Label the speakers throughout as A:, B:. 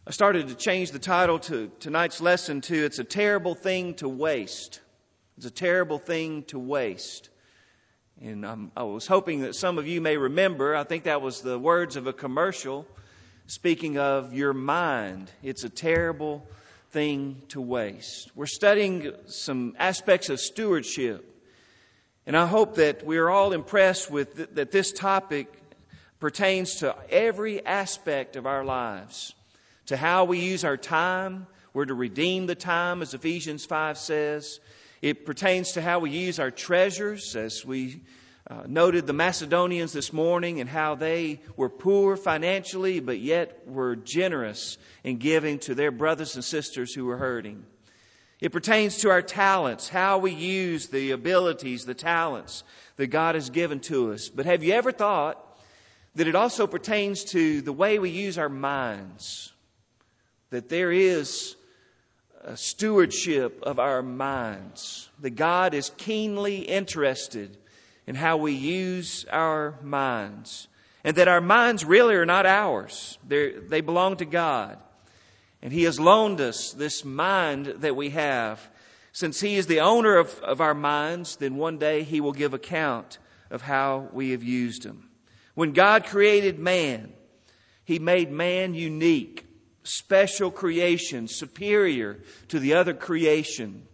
A: I started to change the title to tonight's lesson to It's a Terrible Thing to Waste. It's a terrible thing to waste. And I was hoping that some of you may remember, I think that was the words of a commercial speaking of your mind. It's a terrible thing to waste. We're studying some aspects of stewardship. And I hope that we are all impressed with that this topic pertains to every aspect of our lives. To how we use our time. We're to redeem the time, as Ephesians 5 says. It pertains to how we use our treasures, as we noted the Macedonians this morning and how they were poor financially, but yet were generous in giving to their brothers and sisters who were hurting. It pertains to our talents, how we use the abilities, the talents that God has given to us. But have you ever thought that it also pertains to the way we use our minds? That there is a stewardship of our minds. That God is keenly interested in how we use our minds. And that our minds really are not ours. They belong to God. And He has loaned us this mind that we have. Since He is the owner of our minds, then one day He will give account of how we have used them. When God created man, He made man unique. Special creation, superior to the other creation.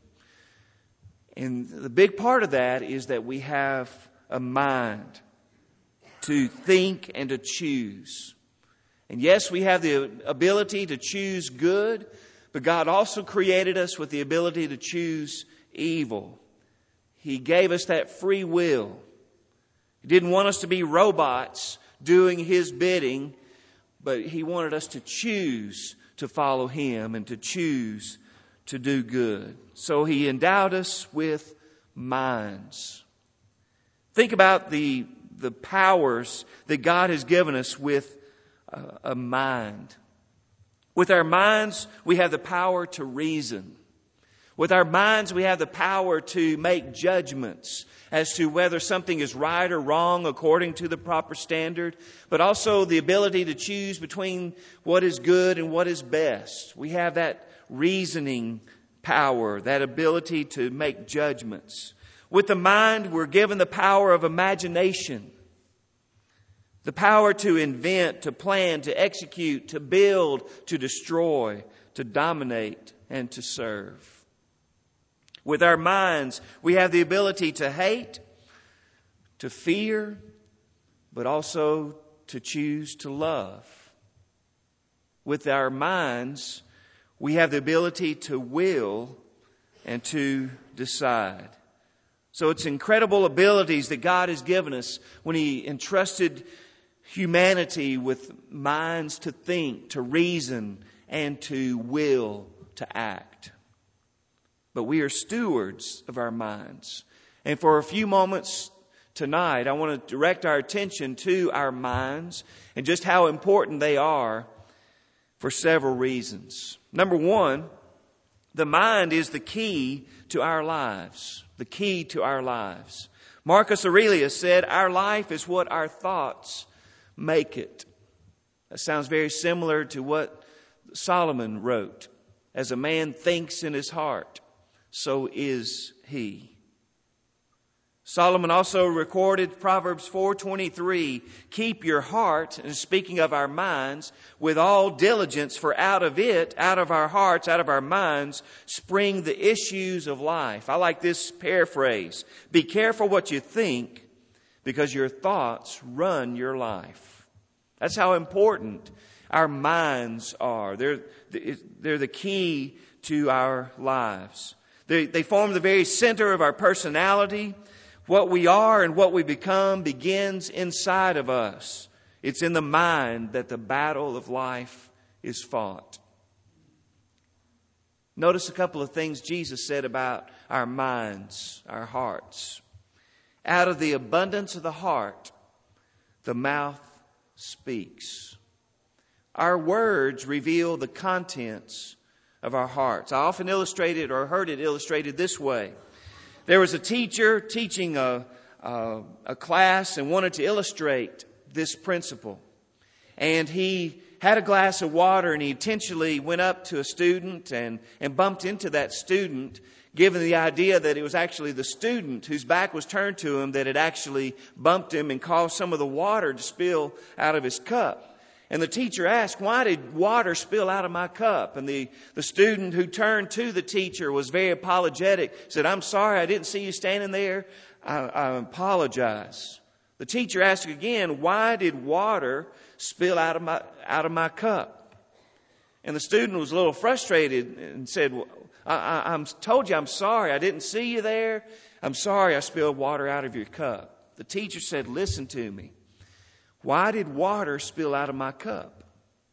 A: And the big part of that is that we have a mind to think and to choose. And yes, we have the ability to choose good, but God also created us with the ability to choose evil. He gave us that free will. He didn't want us to be robots doing His bidding, but He wanted us to choose to follow Him and to choose to do good. So He endowed us with minds. Think about the powers that God has given us with a mind. With our minds, we have the power to reason. With our minds, we have the power to make judgments as to whether something is right or wrong according to the proper standard, but also the ability to choose between what is good and what is best. We have that reasoning power, that ability to make judgments. With the mind, we're given the power of imagination, the power to invent, to plan, to execute, to build, to destroy, to dominate, and to serve. With our minds, we have the ability to hate, to fear, but also to choose to love. With our minds, we have the ability to will and to decide. So it's incredible abilities that God has given us when He entrusted humanity with minds to think, to reason, and to will to act. But we are stewards of our minds. And for a few moments tonight, I want to direct our attention to our minds and just how important they are for several reasons. Number one, the mind is the key to our lives. The key to our lives. Marcus Aurelius said, "Our life is what our thoughts make it." That sounds very similar to what Solomon wrote. As a man thinks in his heart, so is he. Solomon also recorded Proverbs 4:23, "Keep your heart," and speaking of our minds, "with all diligence, for out of it, out of our hearts, out of our minds, spring the issues of life." I like this paraphrase. Be careful what you think, because your thoughts run your life. That's how important our minds are. They're the key to our lives. They form the very center of our personality. What we are and what we become begins inside of us. It's in the mind that the battle of life is fought. Notice a couple of things Jesus said about our minds, our hearts. Out of the abundance of the heart, the mouth speaks. Our words reveal the contents of our hearts. I often illustrated or heard it illustrated this way. There was a teacher teaching a class and wanted to illustrate this principle. And he had a glass of water and he intentionally went up to a student and bumped into that student, given the idea that it was actually the student whose back was turned to him that had actually bumped him and caused some of the water to spill out of his cup. And the teacher asked, "Why did water spill out of my cup?" And the student who turned to the teacher was very apologetic, said, "I'm sorry, I didn't see you standing there. I apologize." The teacher asked again, "Why did water spill out of my cup?" And the student was a little frustrated and said, "Well, I told you I'm sorry. I didn't see you there. I'm sorry I spilled water out of your cup." The teacher said, "Listen to me. Why did water spill out of my cup?"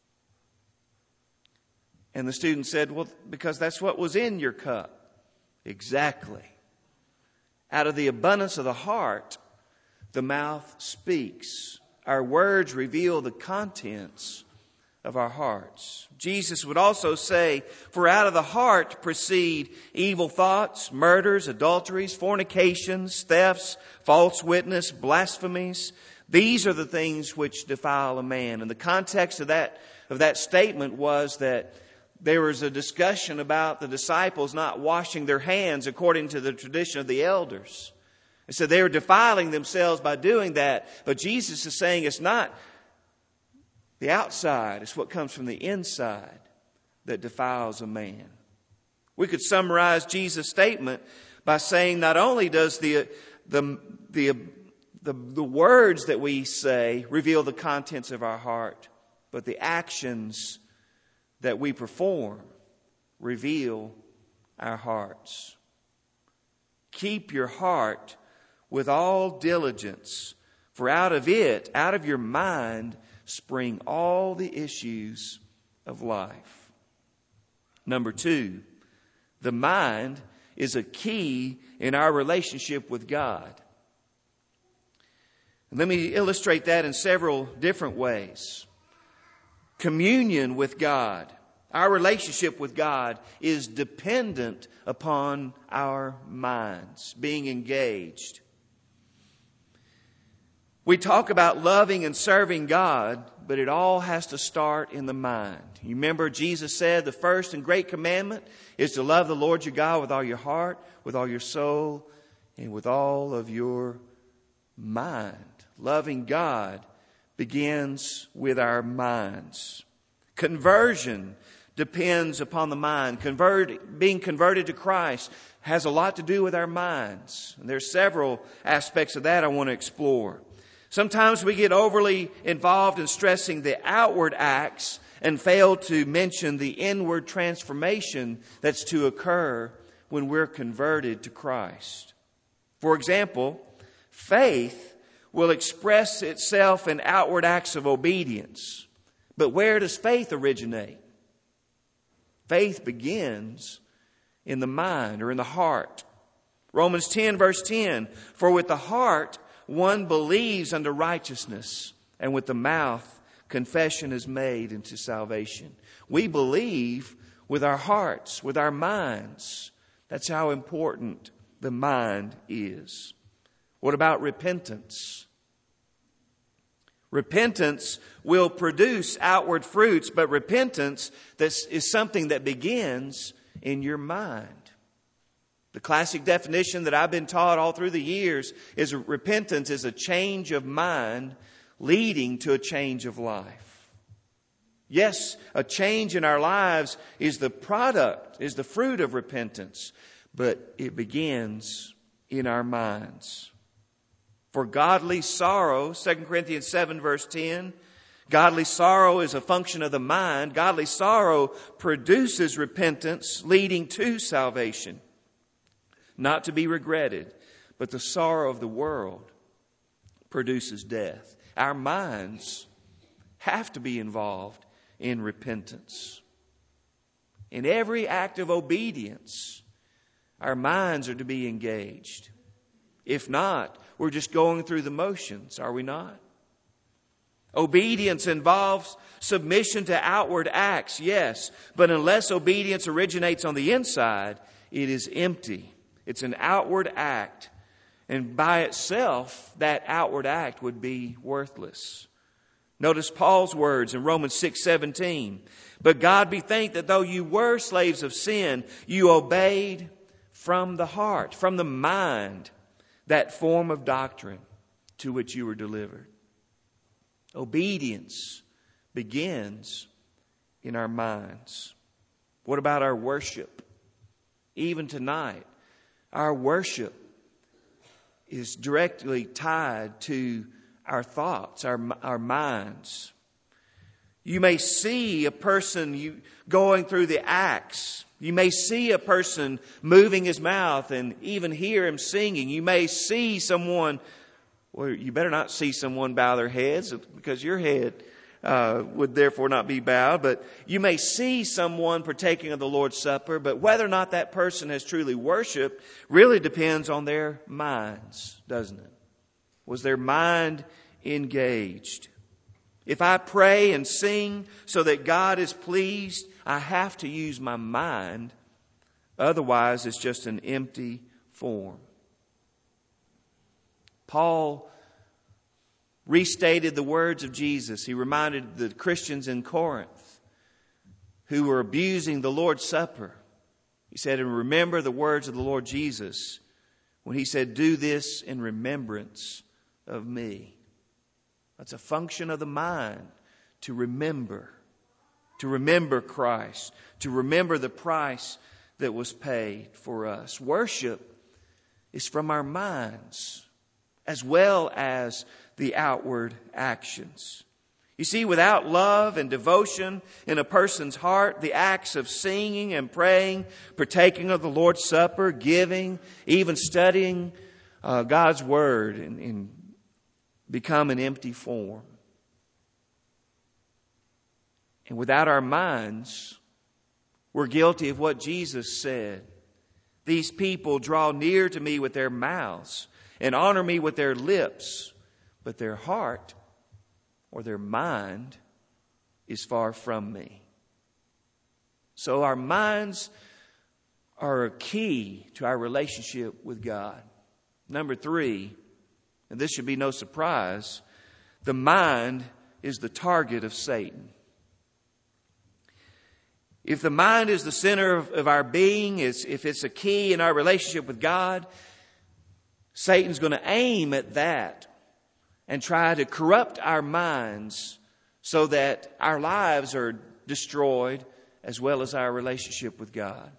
A: And the student said, "Well, because that's what was in your cup." Exactly. Out of the abundance of the heart, the mouth speaks. Our words reveal the contents of our hearts. Jesus would also say, "For out of the heart proceed evil thoughts, murders, adulteries, fornications, thefts, false witness, blasphemies. These are the things which defile a man." And the context of that statement was that there was a discussion about the disciples not washing their hands according to the tradition of the elders. And so they were defiling themselves by doing that. But Jesus is saying it's not the outside, it's what comes from the inside that defiles a man. We could summarize Jesus' statement by saying not only does the words that we say reveal the contents of our heart, but the actions that we perform reveal our hearts. Keep your heart with all diligence, for out of it, out of your mind, spring all the issues of life. Number 2, the mind is a key in our relationship with God. Let me illustrate that in several different ways. Communion with God, our relationship with God, is dependent upon our minds being engaged. We talk about loving and serving God, but it all has to start in the mind. You remember Jesus said the first and great commandment is to love the Lord your God with all your heart, with all your soul, and with all of your mind. Loving God begins with our minds. Conversion depends upon the mind. Being converted to Christ has a lot to do with our minds. And there's several aspects of that I want to explore. Sometimes we get overly involved in stressing the outward acts and fail to mention the inward transformation that's to occur when we're converted to Christ. For example, faith will express itself in outward acts of obedience. But where does faith originate? Faith begins in the mind or in the heart. Romans 10 verse 10, "For with the heart one believes unto righteousness, and with the mouth confession is made unto salvation." We believe with our hearts, with our minds. That's how important the mind is. What about repentance? Repentance will produce outward fruits, but repentance is something that begins in your mind. The classic definition that I've been taught all through the years is repentance is a change of mind leading to a change of life. Yes, a change in our lives is the fruit of repentance, but it begins in our minds. For godly sorrow, 2 Corinthians 7 verse 10, godly sorrow is a function of the mind. Godly sorrow produces repentance leading to salvation, not to be regretted, but the sorrow of the world produces death. Our minds have to be involved in repentance. In every act of obedience, our minds are to be engaged. If not, we're just going through the motions, are we not? Obedience involves submission to outward acts, yes, but unless obedience originates on the inside, it is empty. It's an outward act, and by itself, that outward act would be worthless. Notice Paul's words in Romans 6:17. But God be thanked that though you were slaves of sin, you obeyed from the heart, from the mind, that form of doctrine to which you were delivered. Obedience begins in our minds. What about our worship? Even tonight, our worship is directly tied to our thoughts, our minds. You may see a person going through the acts. You may see a person moving his mouth and even hear him singing. You may see someone, well, you better not see someone bow their heads because your head would therefore not be bowed. But you may see someone partaking of the Lord's Supper, but whether or not that person has truly worshiped really depends on their minds, doesn't it? Was their mind engaged? If I pray and sing so that God is pleased, I have to use my mind. Otherwise, it's just an empty form. Paul restated the words of Jesus. He reminded the Christians in Corinth who were abusing the Lord's Supper. He said, and remember the words of the Lord Jesus when he said, do this in remembrance of me. That's a function of the mind, to remember Christ, to remember the price that was paid for us. Worship is from our minds as well as the outward actions. You see, without love and devotion in a person's heart, the acts of singing and praying, partaking of the Lord's Supper, giving, even studying God's Word and become an empty form. And without our minds, we're guilty of what Jesus said. These people draw near to me with their mouths and honor me with their lips, but their heart or their mind is far from me. So our minds are a key to our relationship with God. Number 3, and this should be no surprise, the mind is the target of Satan. If the mind is the center of our being, if it's a key in our relationship with God, Satan's going to aim at that and try to corrupt our minds so that our lives are destroyed as well as our relationship with God.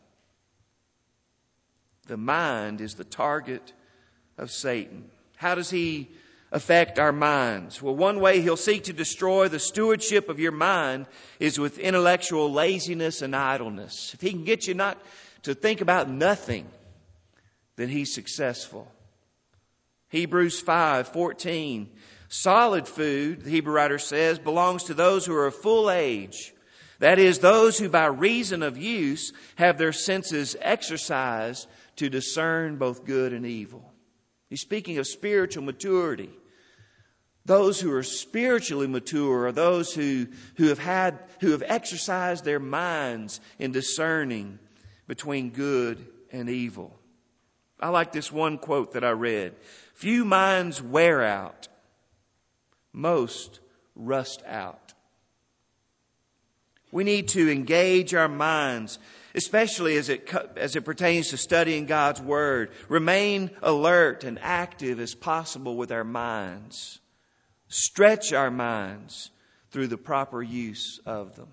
A: The mind is the target of Satan. How does he affect our minds? Well, one way he'll seek to destroy the stewardship of your mind is with intellectual laziness and idleness. If he can get you not to think about nothing, then he's successful. Hebrews 5:14. Solid food, the Hebrew writer says, belongs to those who are of full age. That is, those who by reason of use have their senses exercised to discern both good and evil. He's speaking of spiritual maturity. Those who are spiritually mature are those who have exercised their minds in discerning between good and evil. I like this one quote that I read. Few minds wear out, most rust out. We need to engage our minds, especially as it pertains to studying God's Word. Remain alert and active as possible with our minds. Stretch our minds through the proper use of them.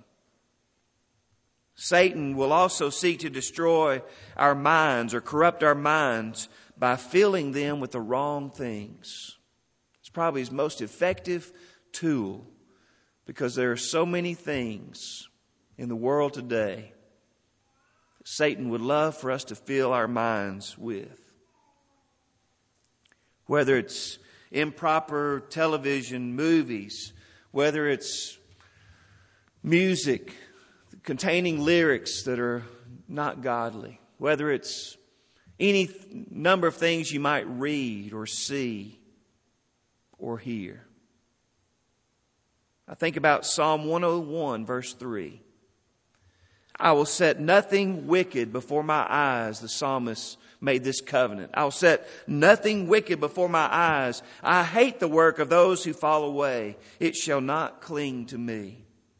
A: Satan will also seek to destroy our minds or corrupt our minds by filling them with the wrong things. It's probably his most effective tool because there are so many things in the world today that Satan would love for us to fill our minds with. Whether it's improper television, movies, whether it's music containing lyrics that are not godly, whether it's any number of things you might read or see or hear. I think about Psalm 101, verse 3. I will set nothing wicked before my eyes. The psalmist made this covenant. I'll set nothing wicked before my eyes. I hate the work of those who fall away. It shall not cling to me.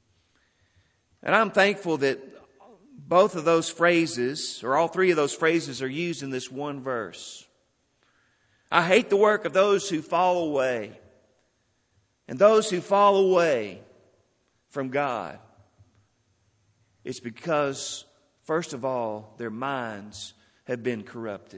A: And I'm thankful that both of those phrases, or all three of those phrases, are used in this one verse. I hate the work of those who fall away. And those who fall away from God, it's because, first of all, their minds have been corrupted.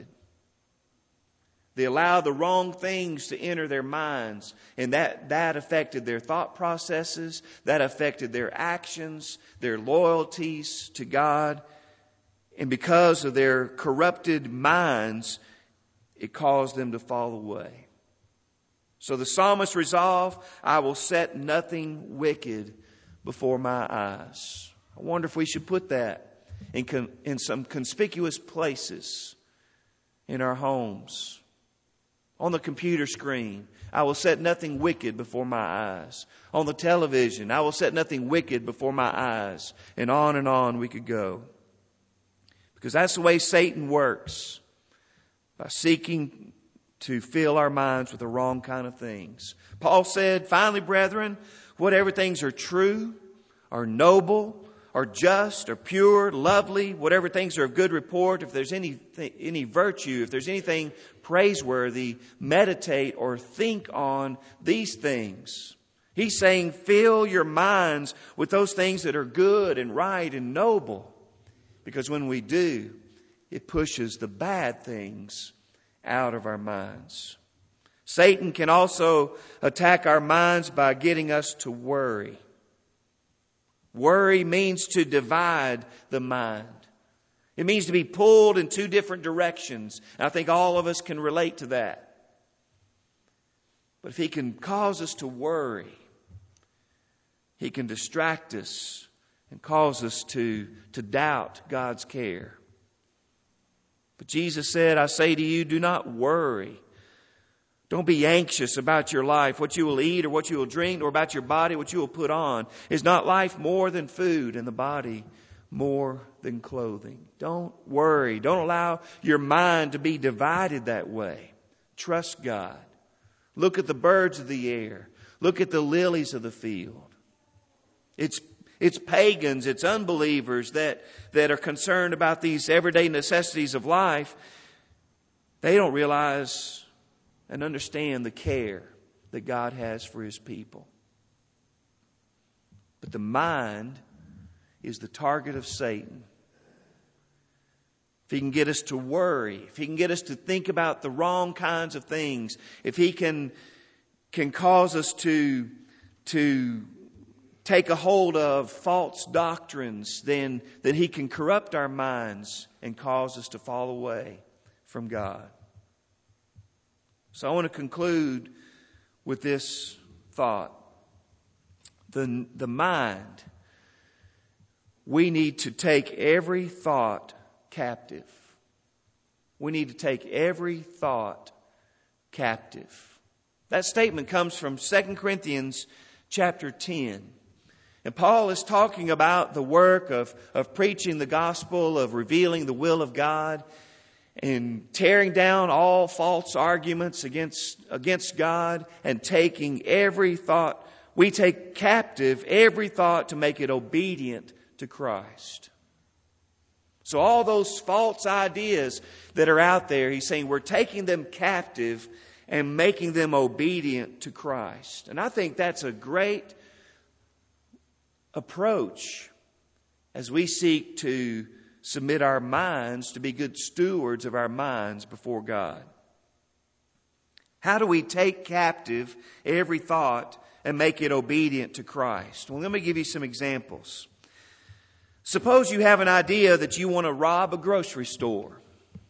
A: They allowed the wrong things to enter their minds, and that affected their thought processes, that affected their actions, their loyalties to God. And because of their corrupted minds, it caused them to fall away. So the psalmist resolved, I will set nothing wicked before my eyes. I wonder if we should put that in some conspicuous places in our homes. On the computer screen, I will set nothing wicked before my eyes. On the television, I will set nothing wicked before my eyes. And on we could go. Because that's the way Satan works. By seeking to fill our minds with the wrong kind of things. Paul said, finally, brethren, whatever things are true, are noble, are just, are pure, lovely, whatever things are of good report, if there's any virtue, if there's anything praiseworthy, meditate or think on these things. He's saying, fill your minds with those things that are good and right and noble. Because when we do, it pushes the bad things out of our minds. Satan can also attack our minds by getting us to worry. Worry means to divide the mind. It means to be pulled in two different directions. And I think all of us can relate to that. But if he can cause us to worry, he can distract us and cause us to doubt God's care. But Jesus said, I say to you, do not worry. Don't be anxious about your life, what you will eat or what you will drink, or about your body, what you will put on. Is not life more than food, and the body more than clothing? Don't worry. Don't allow your mind to be divided that way. Trust God. Look at the birds of the air. Look at the lilies of the field. It's pagans, it's unbelievers that are concerned about these everyday necessities of life. They don't realize and understand the care that God has for His people. But the mind is the target of Satan. If he can get us to worry, if he can get us to think about the wrong kinds of things, if he can cause us to take a hold of false doctrines, then he can corrupt our minds and cause us to fall away from God. So I want to conclude with this thought. The mind, we need to take every thought captive. We need to take every thought captive. That statement comes from 2 Corinthians chapter 10. And Paul is talking about the work of preaching the gospel, of revealing the will of God, and tearing down all false arguments against God, and taking every thought. We take captive every thought to make it obedient to Christ. So all those false ideas that are out there, he's saying we're taking them captive and making them obedient to Christ. And I think that's a great approach as we seek to submit our minds to be good stewards of our minds before God. How do we take captive every thought and make it obedient to Christ? Well, let me give you some examples. Suppose you have an idea that you want to rob a grocery store.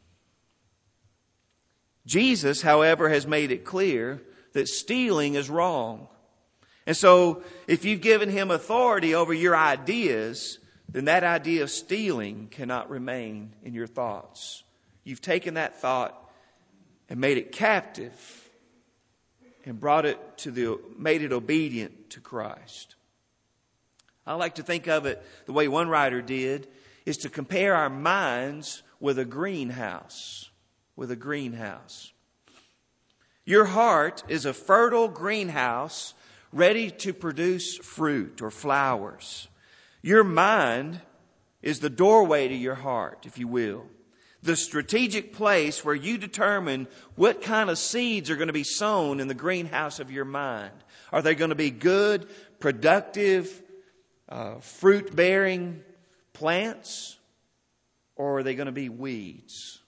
A: Jesus, however, has made it clear that stealing is wrong. And so if you've given him authority over your ideas, then that idea of stealing cannot remain in your thoughts. You've taken that thought and made it captive and made it obedient to Christ. I like to think of it the way one writer did. is to compare our minds with a greenhouse. With a greenhouse. Your heart is a fertile greenhouse ready to produce fruit or flowers. Your mind is the doorway to your heart, if you will. The strategic place where you determine what kind of seeds are going to be sown in the greenhouse of your mind. Are they going to be good, productive, fruit-bearing plants? Or are they going to be weeds?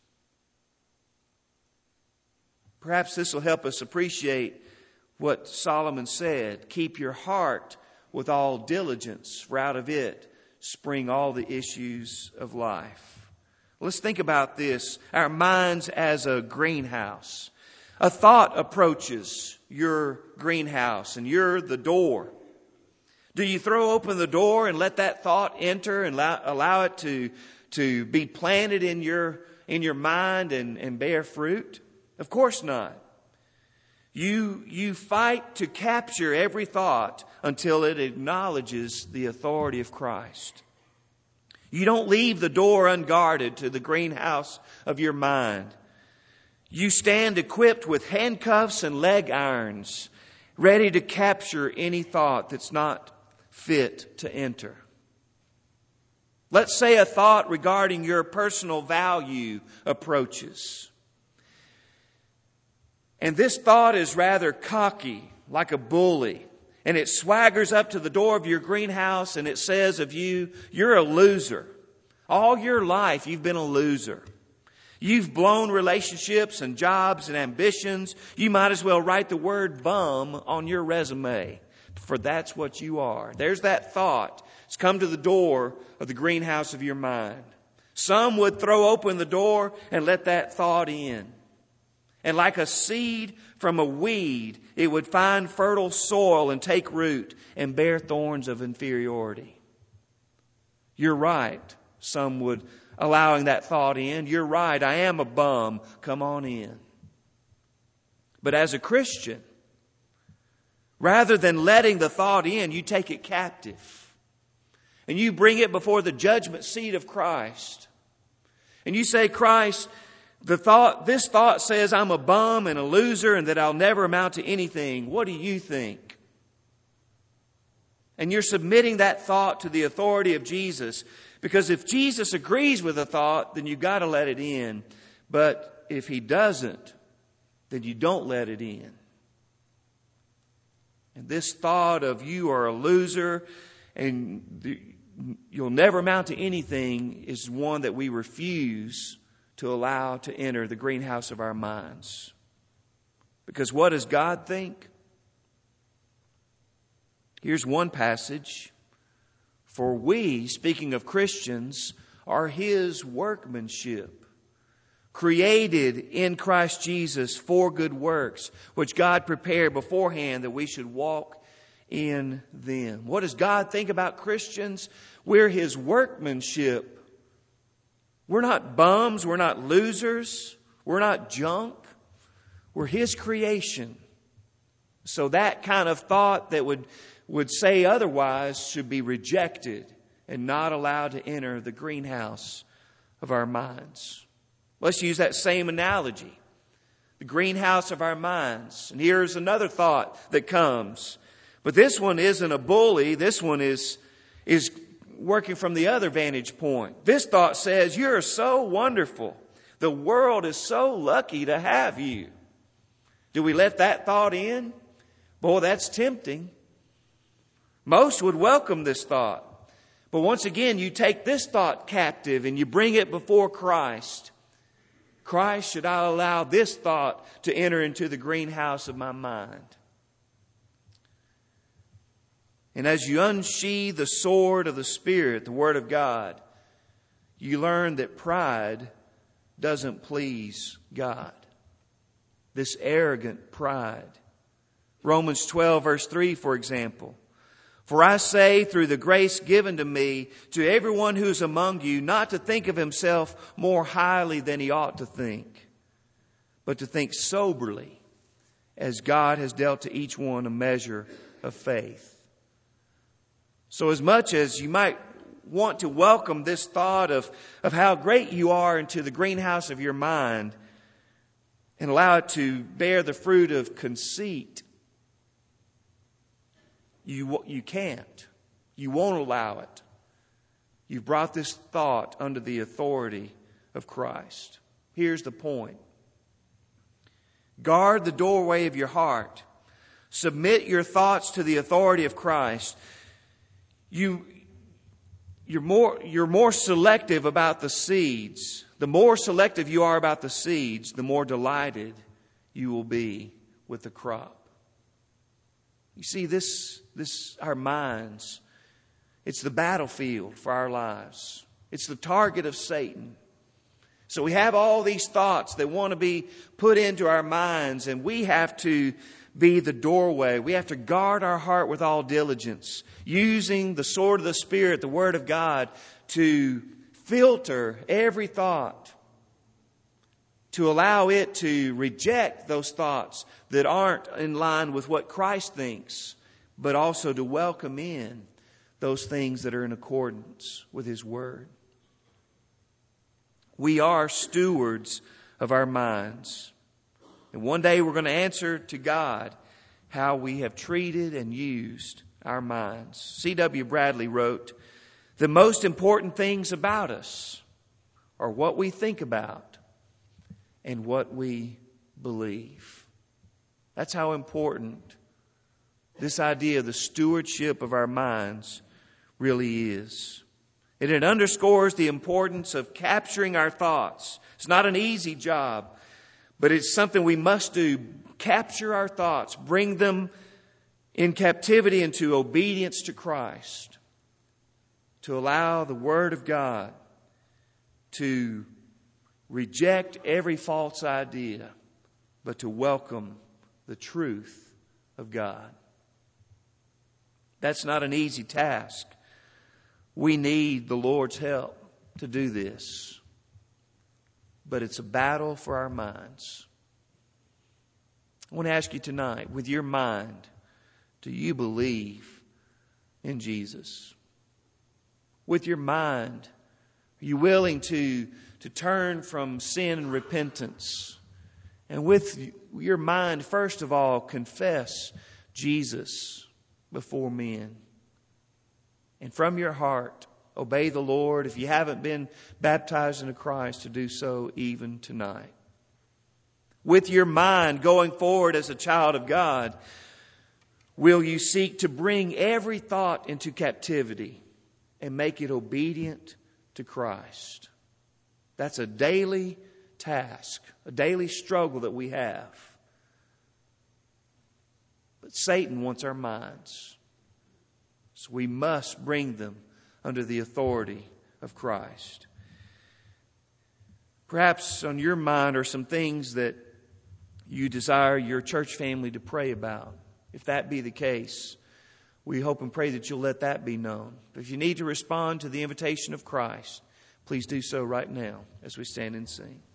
A: Perhaps this will help us appreciate what Solomon said. Keep your heart with all diligence, for out of it spring all the issues of life. Let's think about this. Our minds as a greenhouse. A thought approaches your greenhouse and you're the door. Do you throw open the door and let that thought enter and allow it to be planted in your mind and bear fruit? Of course not. You fight to capture every thought until it acknowledges the authority of Christ. You don't leave the door unguarded to the greenhouse of your mind. You stand equipped with handcuffs and leg irons, ready to capture any thought that's not fit to enter. Let's say a thought regarding your personal value approaches. And this thought is rather cocky, like a bully. And it swaggers up to the door of your greenhouse and it says of you, you're a loser. All your life you've been a loser. You've blown relationships and jobs and ambitions. You might as well write the word bum on your resume, for that's what you are. There's that thought. It's come to the door of the greenhouse of your mind. Some would throw open the door and let that thought in. And like a seed from a weed, it would find fertile soil and take root and bear thorns of inferiority. You're right. Some would allowing that thought in. You're right. I am a bum. Come on in. But as a Christian, rather than letting the thought in, you take it captive. And you bring it before the judgment seat of Christ. And you say, Christ, this thought says I'm a bum and a loser and that I'll never amount to anything. What do you think? And you're submitting that thought to the authority of Jesus. Because if Jesus agrees with a thought, then you've got to let it in. But if He doesn't, then you don't let it in. And this thought of you are a loser and you'll never amount to anything is one that we refuse to allow to enter the greenhouse of our minds. Because what does God think? Here's one passage. For we, speaking of Christians, are His workmanship, created in Christ Jesus for good works, which God prepared beforehand that we should walk in them. What does God think about Christians? We're His workmanship. We're not bums. We're not losers. We're not junk. We're His creation. So that kind of thought that would say otherwise should be rejected and not allowed to enter the greenhouse of our minds. Let's use that same analogy. The greenhouse of our minds. And here's another thought that comes. But this one isn't a bully. This one is working from the other vantage point. This thought says, you're so wonderful. The world is so lucky to have you. Do we let that thought in? Boy, that's tempting. Most would welcome this thought. But once again, you take this thought captive and you bring it before Christ. Christ, should I allow this thought to enter into the greenhouse of my mind? And as you unsheathe the sword of the Spirit, the Word of God, you learn that pride doesn't please God. This arrogant pride. Romans 12 verse 3, for example. For I say through the grace given to me, to everyone who is among you, not to think of himself more highly than he ought to think, but to think soberly, as God has dealt to each one a measure of faith. So as much as you might want to welcome this thought of how great you are into the greenhouse of your mind and allow it to bear the fruit of conceit, you can't. You won't allow it. You've brought this thought under the authority of Christ. Here's the point. Guard the doorway of your heart. Submit your thoughts to the authority of Christ. You're more selective about the seeds. The more selective you are about the seeds, the more delighted you will be with the crop. You see, this our minds, it's the battlefield for our lives. It's the target of Satan. So we have all these thoughts that want to be put into our minds, and we have to be the doorway. We have to guard our heart with all diligence, using the sword of the Spirit, the Word of God, to filter every thought, to allow it to reject those thoughts that aren't in line with what Christ thinks, but also to welcome in those things that are in accordance with His Word. We are stewards of our minds. And one day we're going to answer to God how we have treated and used our minds. C.W. Bradley wrote, "The most important things about us are what we think about and what we believe." That's how important this idea of the stewardship of our minds really is. And it underscores the importance of capturing our thoughts. It's not an easy job, but it's something we must do. Capture our thoughts, bring them in captivity into obedience to Christ, to allow the Word of God to reject every false idea, but to welcome the truth of God. That's not an easy task. We need the Lord's help to do this. But it's a battle for our minds. I want to ask you tonight, with your mind, do you believe in Jesus? With your mind, are you willing to turn from sin and repentance? And with your mind, first of all, confess Jesus before men. And from your heart, obey the Lord. If you haven't been baptized into Christ, to do so even tonight. With your mind, going forward as a child of God, will you seek to bring every thought into captivity and make it obedient to Christ? That's a daily task, a daily struggle that we have. But Satan wants our minds. So we must bring them under the authority of Christ. Perhaps on your mind are some things that you desire your church family to pray about. If that be the case, we hope and pray that you'll let that be known. But if you need to respond to the invitation of Christ, please do so right now as we stand and sing.